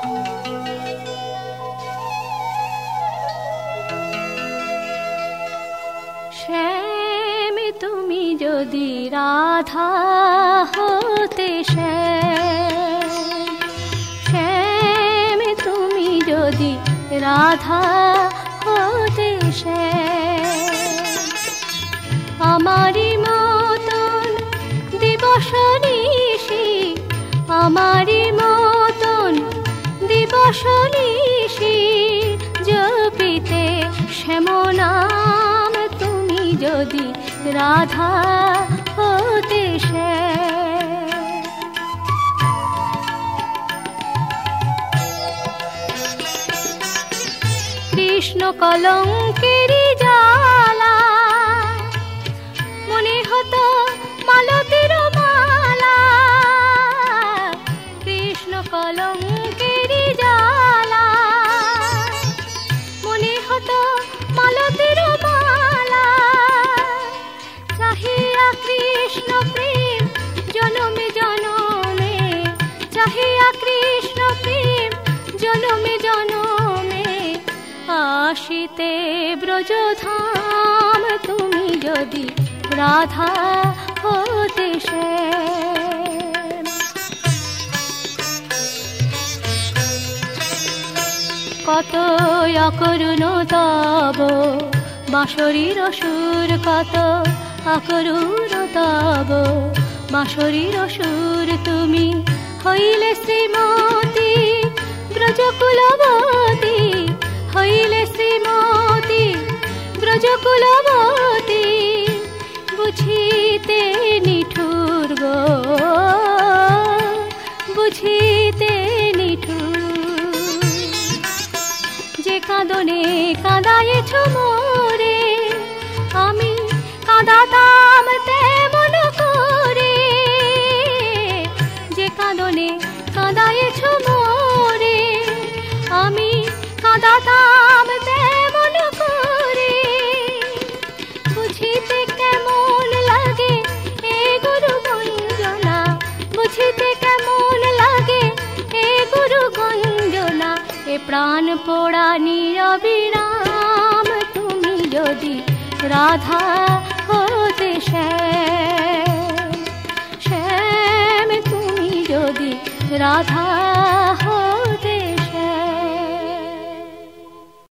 শ্যাম তুমি যদি রাধা হতে, শ্যাম তুমি যদি রাধা হতে, আমারি মতন দিবস নিশি, আমারি মতন দিবস নিশি জপিতে শ্যাম নাম তুমি যদি রাধা হতে। কৃষ্ণ কলঙ্কেরি জ্বালা মনে হতো মালতীর মালা, কৃষ্ণ কলঙ্কেরি জ্বালা মনে হতো মালতীর মালা। চাহিয়া কৃষ্ণ প্রেম জনমে জনমে, চাহিয়া কৃষ্ণ প্রেম জনমে জনমে, আসিতে ব্রজধাম তুমি যদি রাধা হতে। কত অকরুণ তব বাঁশরীর সুর, কত অকরুণ তব বাঁশরীর সুর, তুমি হইলে শ্রীমতী ব্রজকুলবতী, হইলে শ্রীমতী ব্রজকুলবতী, বুঝিতে নিঠুর গো, বুঝিতে নিঠুর, যে কাঁদনে কাঁদায়েছ মোরে, আমি কাঁদাতাম তেমন করে, যে কাঁদনে কাঁদায়েছ মোরে, আমি কাঁদাতাম তেমন করে। বুঝিতে কেমন লাগে এ গুরু গঞ্জনা, বুঝিতে কেমন লাগে এ গুরু গঞ্জনা, এ প্রাণ পোড়া নিরবিরাম তুমি যদি রাধা হতে। শ্যাম, শ্যাম তুমি যদি রাধা হতে।